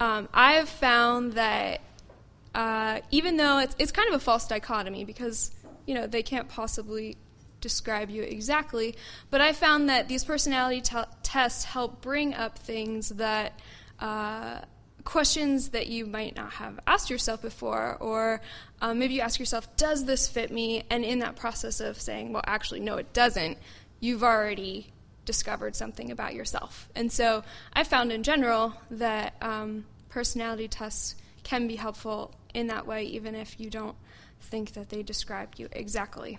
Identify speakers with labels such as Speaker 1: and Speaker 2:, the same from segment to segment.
Speaker 1: I have found that even though it's kind of a false dichotomy because, they can't possibly describe you exactly, but I found that these personality tests help bring up things that questions that you might not have asked yourself before, or maybe you ask yourself, does this fit me? And in that process of saying, well, actually, no, it doesn't, you've already discovered something about yourself. And so I found in general that personality tests can be helpful in that way, even if you don't think that they describe you exactly.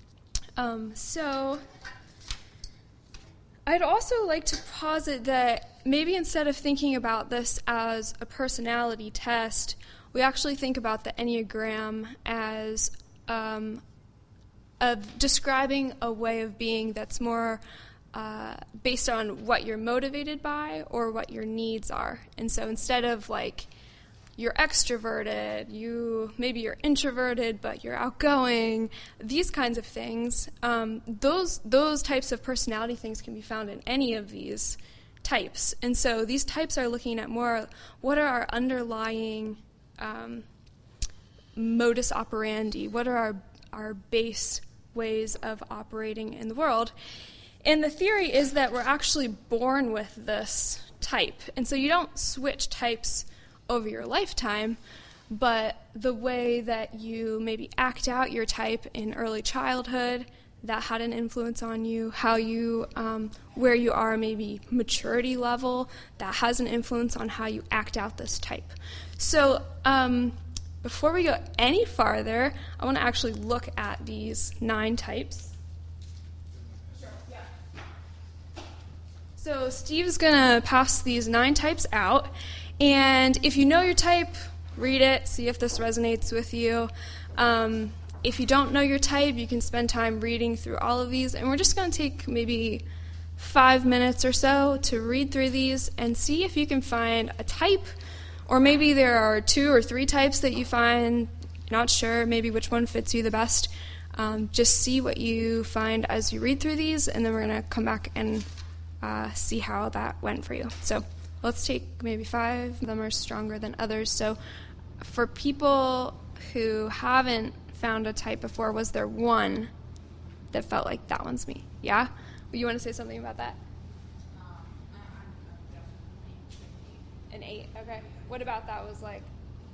Speaker 1: So I'd also like to posit that maybe instead of thinking about this as a personality test, we actually think about the Enneagram as of describing a way of being that's more based on what you're motivated by or what your needs are. And so instead of like you're extroverted, maybe you're introverted, but you're outgoing, these kinds of things, those types of personality things can be found in any of these types. And so these types are looking at more what are our underlying modus operandi, what are our base ways of operating in the world. And the theory is that we're actually born with this type. And so you don't switch types over your lifetime, but the way that you maybe act out your type in early childhood, that had an influence on you, how you, where you are maybe maturity level, that has an influence on how you act out this type. So before we go any farther, I want to actually look at these 9 types. So Steve's going to pass these 9 types out, and if you know your type, read it, see if this resonates with you. If you don't know your type, you can spend time reading through all of these, and we're just going to take maybe 5 minutes or so to read through these and see if you can find a type, or maybe there are 2 or 3 types that you find, not sure, maybe which one fits you the best. Just see what you find as you read through these, and then we're going to come back and see how that went for you. So let's take maybe 5 of them are stronger than others. So for people who haven't found a type before, was there one that felt like that one's me? Yeah? You want to say something about that? An 8, okay. What about that was like?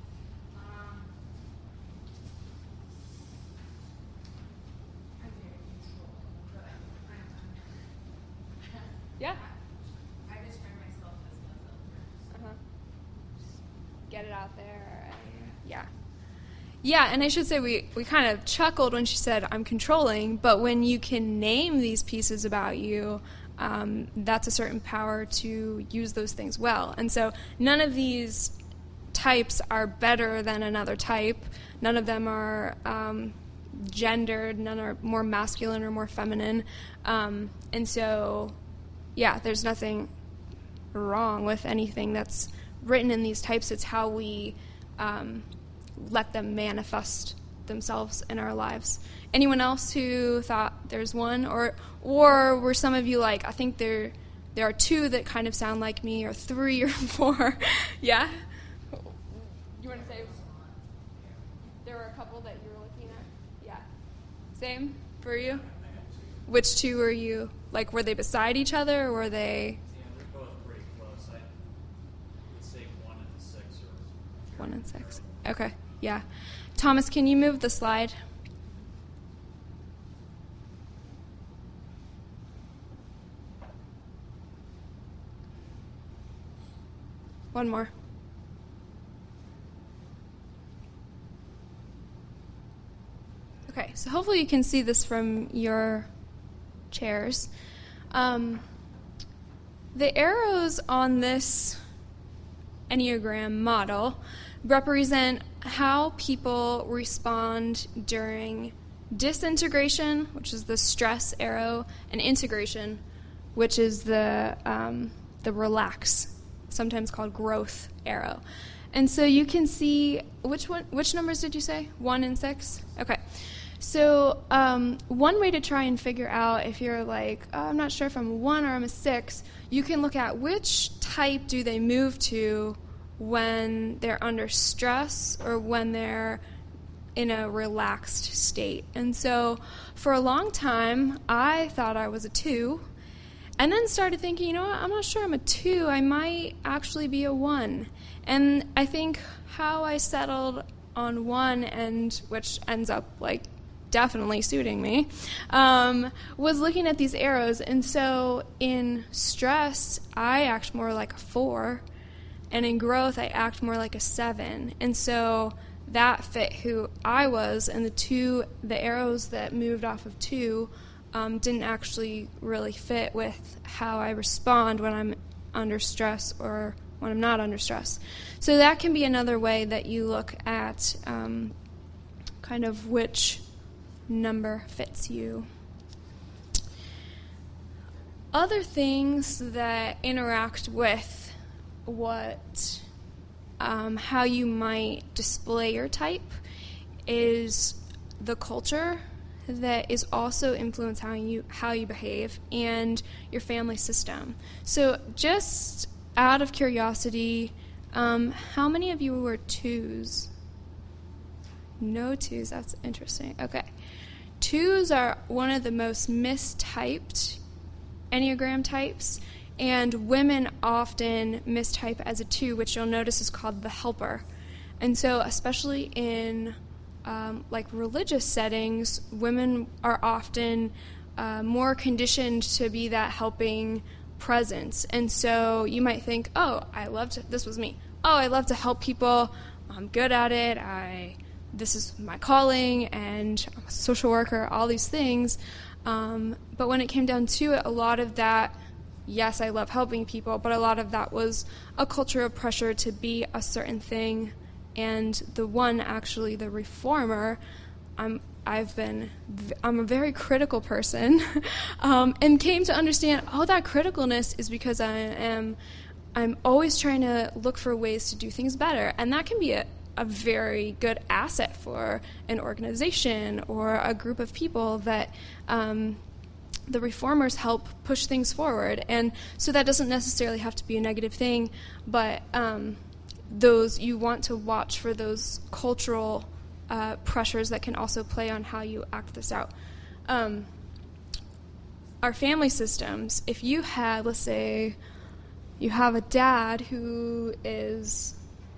Speaker 1: Yeah.
Speaker 2: I describe myself as a
Speaker 1: Get it out there. Yeah. Yeah, and I should say we kind of chuckled when she said, I'm controlling, but when you can name these pieces about you, that's a certain power to use those things well. And so none of these types are better than another type. None of them are gendered. None are more masculine or more feminine. And so, yeah, there's nothing wrong with anything that's written in these types. It's how we let them manifest themselves in our lives. Anyone else who thought there's one, or were some of you like, I think there are 2 that kind of sound like me, or 3 or 4? Yeah? You want to say there were a couple that you were looking at? Yeah. Same for you? Which 2 were you? Like, were they beside each other, or were they?
Speaker 3: Yeah, they're both pretty close. I would say 1 and 6 or
Speaker 1: 1 and 6. Okay, yeah. Thomas, can you move the slide? One more. Okay, so hopefully you can see this from your chairs. The arrows on this Enneagram model represent how people respond during disintegration, which is the stress arrow, and integration, which is the relax, sometimes called growth arrow. And so you can see, which numbers did you say? 1 and 6? Okay. So one way to try and figure out if you're like, oh, I'm not sure if I'm a 1 or I'm a 6, you can look at which type do they move to when they're under stress or when they're in a relaxed state. And so for a long time, I thought I was a 2, and then started thinking, you know what, I'm not sure I'm a 2. I might actually be a 1. And I think how I settled on 1, and which ends up like definitely suiting me, was looking at these arrows. And so in stress, I act more like a 4, and in growth, I act more like a 7. And so that fit who I was, and the arrows that moved off of 2 didn't actually really fit with how I respond when I'm under stress or when I'm not under stress. So that can be another way that you look at kind of which number fits you. Other things that interact with what how you might display your type is the culture that is also influence how you behave, and your family system. So just out of curiosity, how many of you were 2s? No 2s, that's interesting. Okay. 2s are one of the most mistyped Enneagram types, and women often mistype as a 2, which you'll notice is called the helper. And so especially in like religious settings, women are often more conditioned to be that helping presence. And so you might think, oh, this was me. Oh, I love to help people. I'm good at it. This is my calling, and I'm a social worker, all these things. But when it came down to it, a lot of that, yes, I love helping people, but a lot of that was a culture of pressure to be a certain thing. And the one, actually, the reformer, I'm a very critical person, and came to understand, that criticalness is because I'm always trying to look for ways to do things better. And that can be a very good asset for an organization or a group of people that the reformers help push things forward. And so that doesn't necessarily have to be a negative thing, but you want to watch for those cultural pressures that can also play on how you act this out. Our family systems, if you had, let's say, you have a dad who is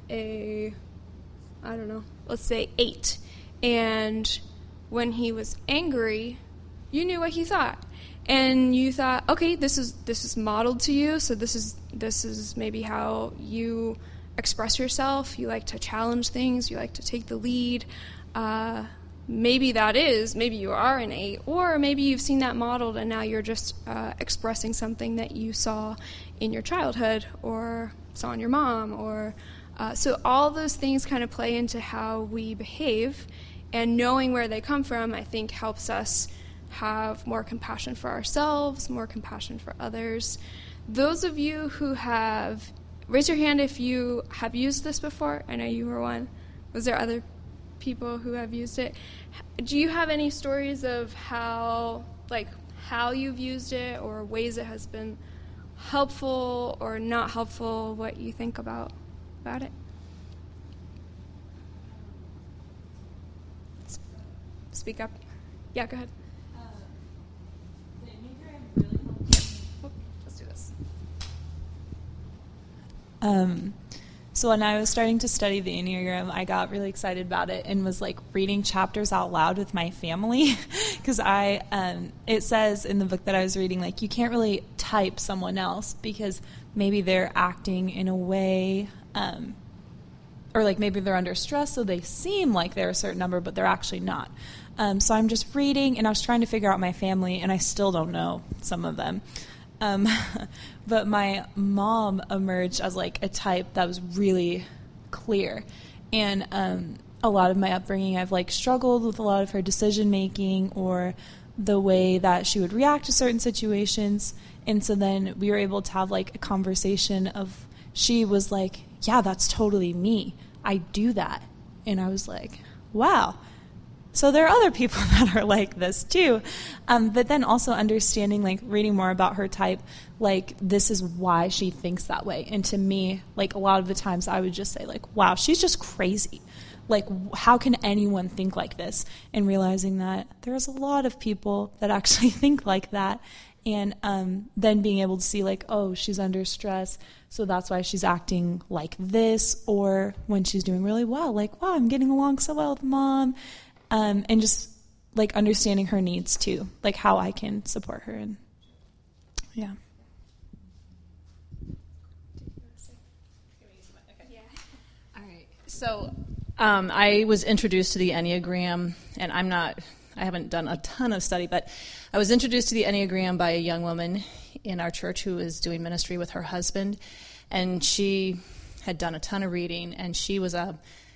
Speaker 1: let's say 8, and when he was angry, you knew what he thought. And you thought, okay, this is modeled to you, so this is maybe how you express yourself. You like to challenge things. You like to take the lead. Maybe you are an 8, or maybe you've seen that modeled and now you're just expressing something that you saw in your childhood or saw in your mom. So all those things kind of play into how we behave, and knowing where they come from, I think, helps us have more compassion for ourselves, more compassion for others. Those of you who have, raise your hand if you have used this before. I know you were one. Was there other people who have used it? Do you have any stories of how you've used it, or ways it has been helpful or not helpful, what you think about it? Speak up. Yeah, go ahead.
Speaker 2: The Enneagram really helped me.
Speaker 1: Let's do this.
Speaker 4: So when I was starting to study the Enneagram, I got really excited about it and was reading chapters out loud with my family, because it says in the book that I was reading, you can't really type someone else because maybe they're acting in a way, or maybe they're under stress, so they seem like they're a certain number, but they're actually not. So I'm just reading, and I was trying to figure out my family, and I still don't know some of them. But my mom emerged as a type that was really clear. And a lot of my upbringing, I've struggled with a lot of her decision making or the way that she would react to certain situations. And so then we were able to have a conversation of, she was yeah, that's totally me. I do that. And I was wow, so there are other people that are like this too. But then also understanding, like reading more about her type, like this is why she thinks that way. And to me, like a lot of the times I would just say like, wow, she's just crazy. Like, how can anyone think like this? And realizing that there's a lot of people that actually think like that. And then being able to see like, oh, she's under stress, so that's why she's acting like this. Or when she's doing really well, like, wow, I'm getting along so well with Mom. And just like understanding her needs too, like how I can support her. And yeah.
Speaker 5: All right. So I was introduced to the Enneagram, and I haven't done a ton of study, but I was introduced to the Enneagram by a young woman in our church who was doing ministry with her husband, and she had done a ton of reading, and she was a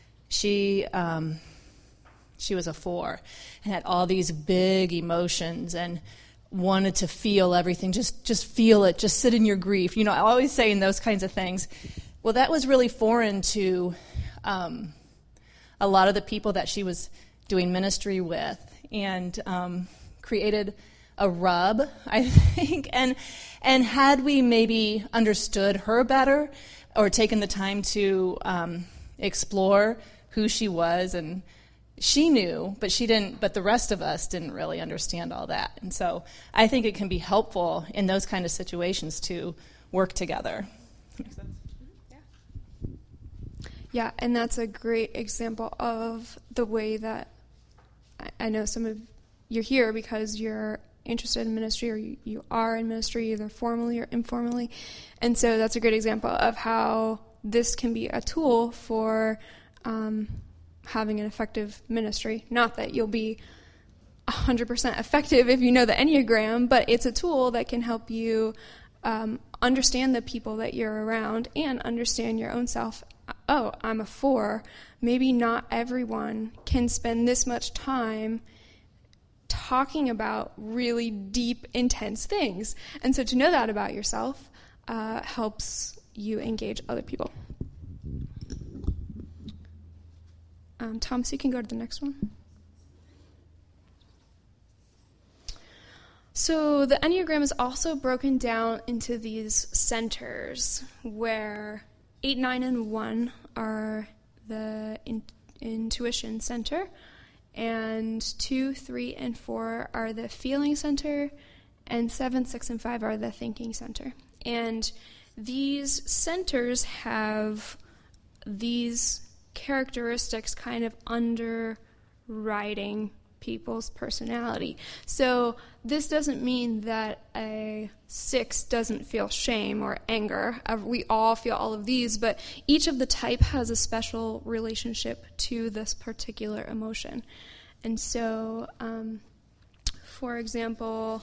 Speaker 5: 4 and had all these big emotions and wanted to feel everything, just feel it, just sit in your grief. You know, I'm always saying those kinds of things. Well, that was really foreign to a lot of the people that she was doing ministry with, and created a rub, I think. And had we maybe understood her better or taken the time to explore who she was, and she knew, but she didn't, but the rest of us didn't really understand all that. And so I think it can be helpful in those kind of situations to work together. Makes sense?
Speaker 1: Yeah, and that's a great example of the way that I know some of you're here because you're interested in ministry, or you are in ministry either formally or informally. And so that's a great example of how this can be a tool for having an effective ministry. Not that you'll be 100% effective if you know the Enneagram, but it's a tool that can help you understand the people that you're around and understand your own self. Oh, I'm a 4. Maybe not everyone can spend this much time talking about really deep, intense things. And so to know that about yourself helps you engage other people. Thomas, you can go to the next one. So the Enneagram is also broken down into these centers where 8, 9, and 1 are the intuition center, and 2, 3, and 4 are the feeling center, and 7, 6, and 5 are the thinking center. And these centers have these characteristics kind of underwriting people's personality. So this doesn't mean that a 6 doesn't feel shame or anger. We all feel all of these, but each of the type has a special relationship to this particular emotion. And so, for example,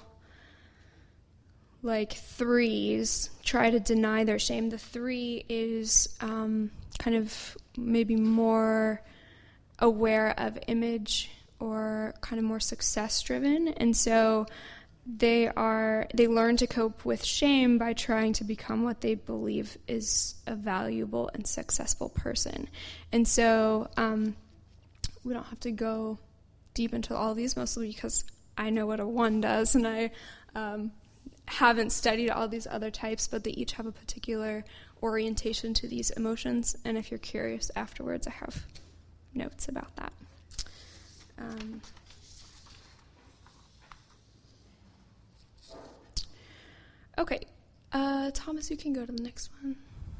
Speaker 1: like 3s try to deny their shame. The 3 is kind of maybe more aware of image or kind of more success-driven, and so they learn to cope with shame by trying to become what they believe is a valuable and successful person. And so we don't have to go deep into all these, mostly because I know what a 1 does, and I haven't studied all these other types, but they each have a particular orientation to these emotions, and if you're curious afterwards, I have notes about that. Okay, Thomas, you can go to the next one.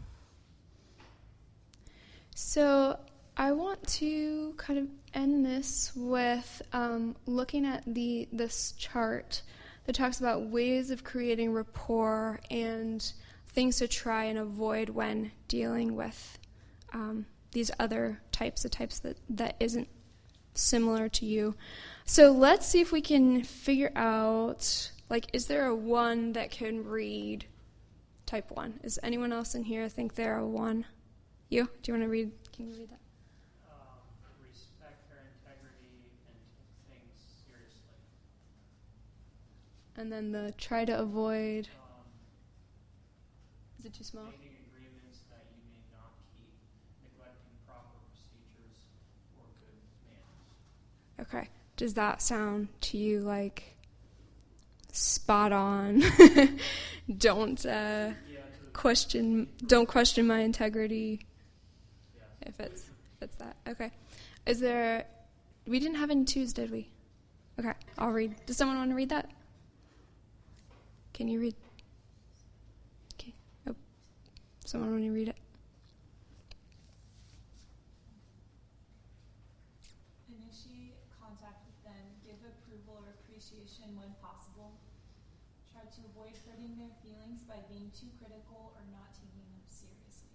Speaker 1: So I want to kind of end this with looking at this chart that talks about ways of creating rapport and things to try and avoid when dealing with these other types, the types that isn't similar to you. So let's see if we can figure out, like, is there a 1 that can read type 1? Is anyone else in here think they're a 1? You? Do you want to read? Can you read that?
Speaker 3: Respect their integrity and take things seriously.
Speaker 1: And then the try to avoid. Is it too small?
Speaker 3: Making agreements that you may not keep, neglecting proper procedures or good manners.
Speaker 1: Okay. Does that sound to you like spot on? Don't question my integrity.
Speaker 3: Yeah.
Speaker 1: If it's that. Okay. Is there? We didn't have any twos, did we? Okay, I'll read. Does someone want to read that? Can you read? Okay. Oh, someone want to read it?
Speaker 4: Initiate contact with them. Give approval or appreciation when possible. Try to avoid hurting their feelings by being too critical or not taking them seriously.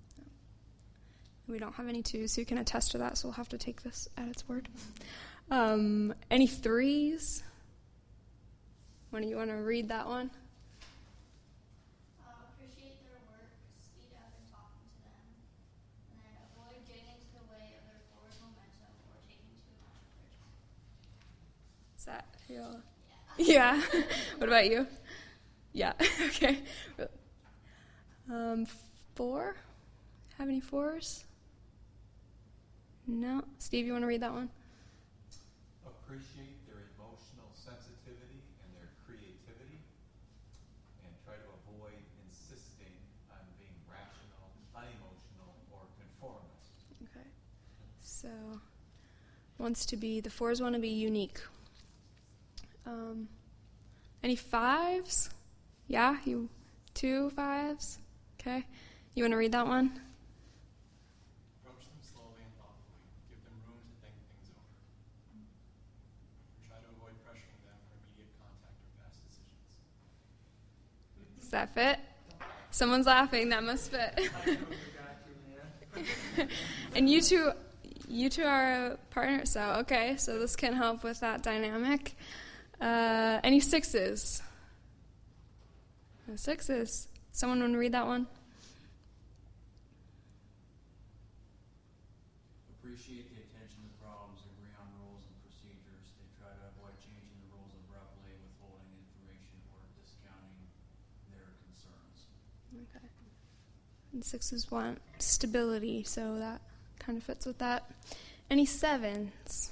Speaker 1: We don't have any twos, so you can attest to that, so we'll have to take this at its word. Any threes? When you want to read that one?
Speaker 6: Appreciate their work, speed up in talking to them, and then avoid getting into the way of their forward momentum or taking too much of their time.
Speaker 1: Does that feel? Yeah. What about you? Yeah. Okay. 4? Have any fours? No. Steve, you want to read that one?
Speaker 7: Appreciate their emotional sensitivity and their creativity, and try to avoid insisting on being rational, unemotional, or conformist.
Speaker 1: Okay. So, the fours want to be unique. Any fives? Yeah, 2 5s? Okay. You want to read that one?
Speaker 8: Approach them slowly and thoughtfully. Give them room to think things over. Try to avoid pressuring them for immediate contact or fast decisions.
Speaker 1: Does that fit? Someone's laughing. That must fit. And you two are partners, so okay. So this can help with that dynamic. Any 6s? No 6s. Someone want to read that one?
Speaker 9: Appreciate the attention to problems, agree on rules and procedures. They try to avoid changing the rules abruptly, withholding information, or discounting their concerns.
Speaker 1: Okay. And 6s want stability, so that kind of fits with that. Any 7s?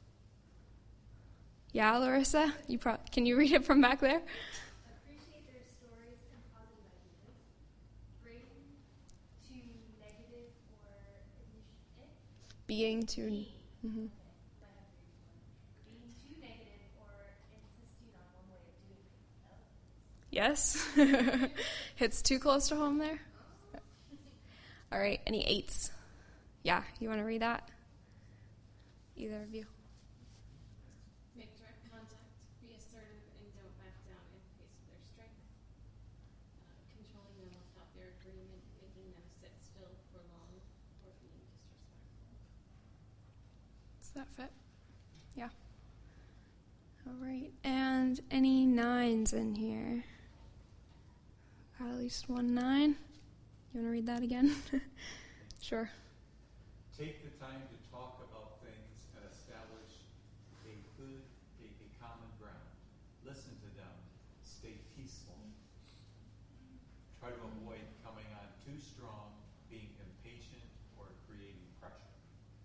Speaker 1: Yeah, Larissa? Can you read it from back there?
Speaker 6: Appreciate their stories and positive ideas. Bring to negative or initiative.
Speaker 1: Being too... Mm-hmm.
Speaker 6: Being too negative or insisting on one way of doing things.
Speaker 1: Yes? Hits too close to home there? All right, any 8s? Yeah, you want to read that? Either of you.
Speaker 2: Make direct contact, be assertive, and don't back down in the face of their strength. Controlling them without their agreement, making them sit still for long, or being disrespectful.
Speaker 1: Does that fit? Yeah. All right, and any 9s in here? Got at least one 9. You want to read that again? Sure.
Speaker 7: Take the time to talk about things and establish a common ground. Listen to them. Stay peaceful. Try to avoid coming on too strong, being impatient, or creating pressure.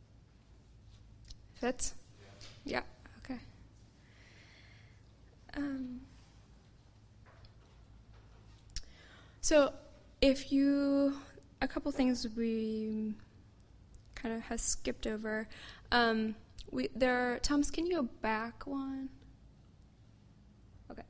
Speaker 1: Fits? Yeah. Okay. So, a couple things we kind of has skipped over. Thomas, can you go back one? Okay.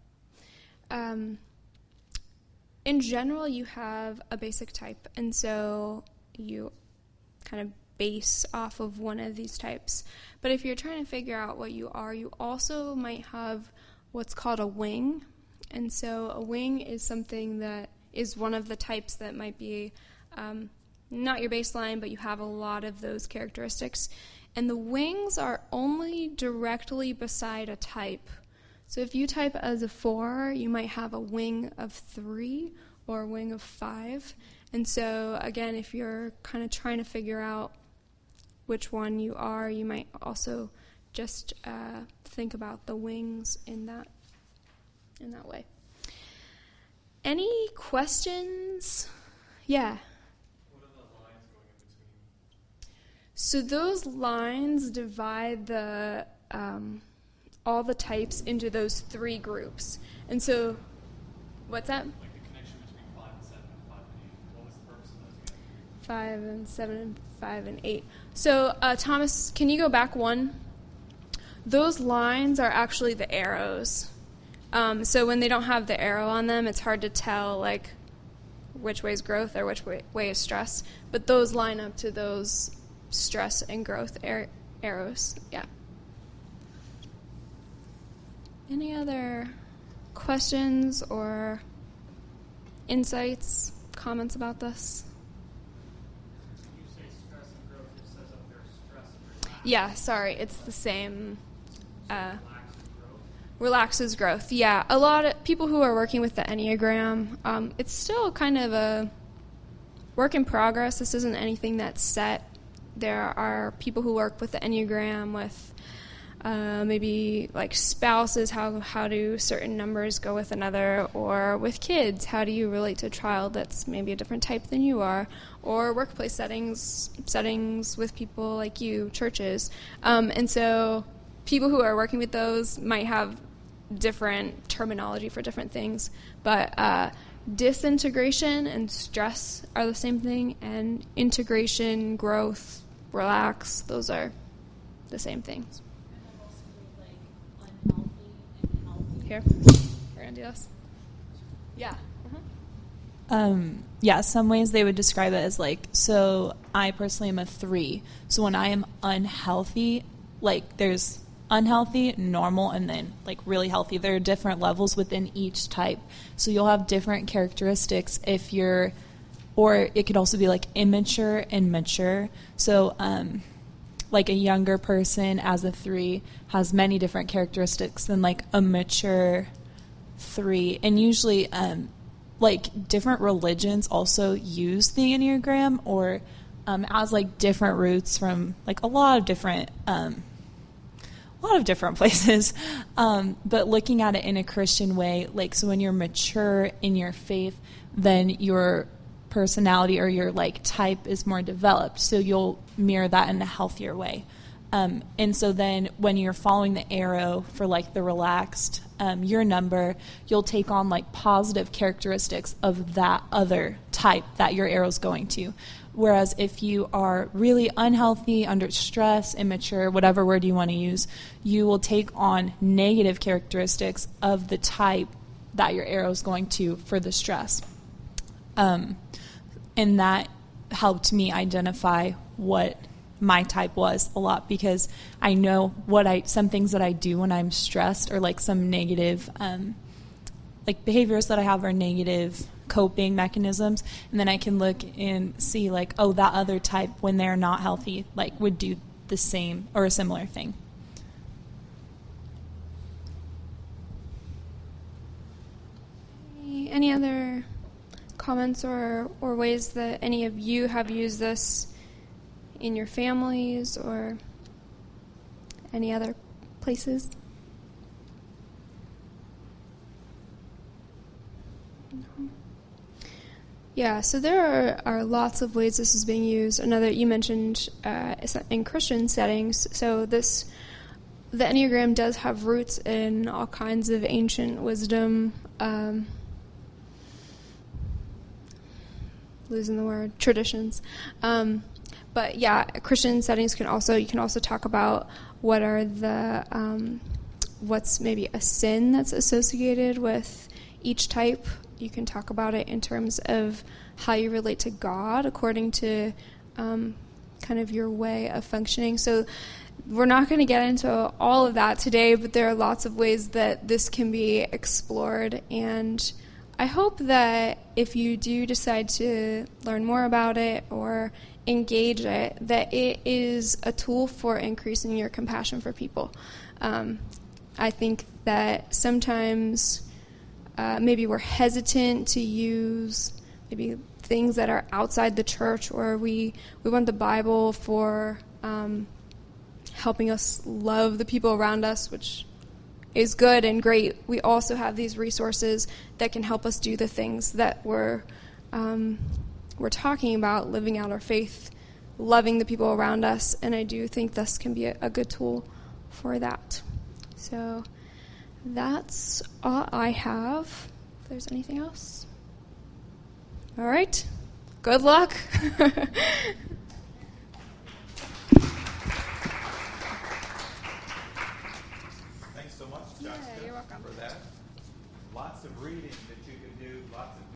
Speaker 1: In general, you have a basic type, and so you kind of base off of one of these types. But if you're trying to figure out what you are, you also might have what's called a wing. And so a wing is something that is one of the types that might be not your baseline, but you have a lot of those characteristics. And the wings are only directly beside a type. So if you type as a 4, you might have a wing of 3 or a wing of 5. And so, again, if you're kind of trying to figure out which one you are, you might also just think about the wings in that way. Any questions? Yeah.
Speaker 8: What are the lines going in between?
Speaker 1: So those lines divide the all the types into those 3 groups. And so, what's that?
Speaker 8: Like the connection between 5 and 7 and 5 and 8. What was the purpose of those again?
Speaker 1: 5 and 7 and 5 and 8. So, Thomas, can you go back one? Those lines are actually the arrows. So when they don't have the arrow on them, it's hard to tell, like, which way is growth or which way is stress. But those line up to those stress and growth arrows. Yeah. Any other questions or insights, comments about this?
Speaker 3: You say stress and growth, it says up there stress and relax.
Speaker 1: Yeah, sorry, it's the same.
Speaker 3: Relax and growth.
Speaker 1: Relaxes growth. Yeah, a lot of people who are working with the Enneagram, it's still kind of a work in progress. This isn't anything that's set. There are people who work with the Enneagram with maybe like spouses, how do certain numbers go with another, or with kids, how do you relate to a child that's maybe a different type than you are, or workplace settings with people like you, churches. And so people who are working with those might have different terminology for different things, but disintegration and stress are the same thing, and integration, growth, relax, those are the same things.
Speaker 2: And I've also like unhealthy and healthy.
Speaker 1: Here, we're gonna do this. Yeah.
Speaker 4: Yeah, some ways they would describe it as like, so I personally am a 3. So when I am unhealthy, like there's unhealthy, normal, and then like really healthy. There are different levels within each type. So you'll have different characteristics if you're, or it could also be like immature and mature. So like a younger person as a 3 has many different characteristics than like a mature 3. And usually like different religions also use the Enneagram or as like different roots from like a lot of different places, but looking at it in a Christian way, like so when you're mature in your faith, then your personality or your like type is more developed, so you'll mirror that in a healthier way. And so then when you're following the arrow for like the relaxed, your number, you'll take on like positive characteristics of that other type that your arrow's going to. Whereas if you are really unhealthy, under stress, immature, whatever word you want to use, you will take on negative characteristics of the type that your arrow is going to for the stress. And that helped me identify what my type was a lot, because I know some things that I do when I'm stressed, or like some negative like behaviors that I have are negative coping mechanisms, and then I can look and see like, oh, that other type when they're not healthy like would do the same or a similar thing.
Speaker 1: Any other comments or ways that any of you have used this in your families or any other places? No. Yeah, so there are lots of ways this is being used. Another you mentioned in Christian settings. So the Enneagram does have roots in all kinds of ancient wisdom. Losing the word, traditions. But yeah, Christian settings you can also talk about what are the what's maybe a sin that's associated with each type. You can talk about it in terms of how you relate to God according to kind of your way of functioning. So we're not going to get into all of that today, but there are lots of ways that this can be explored, and I hope that if you do decide to learn more about it or engage it, that it is a tool for increasing your compassion for people. I think that sometimes maybe we're hesitant to use maybe things that are outside the church, or we want the Bible for helping us love the people around us, which is good and great. We also have these resources that can help us do the things that we're talking about, living out our faith, loving the people around us, and I do think this can be a good tool for that. So that's all I have. If there's anything else. All right. Good luck.
Speaker 7: Thanks so much,
Speaker 1: Yeah,
Speaker 7: Jessica,
Speaker 1: you're welcome.
Speaker 7: for that. Lots of reading that you can do, lots of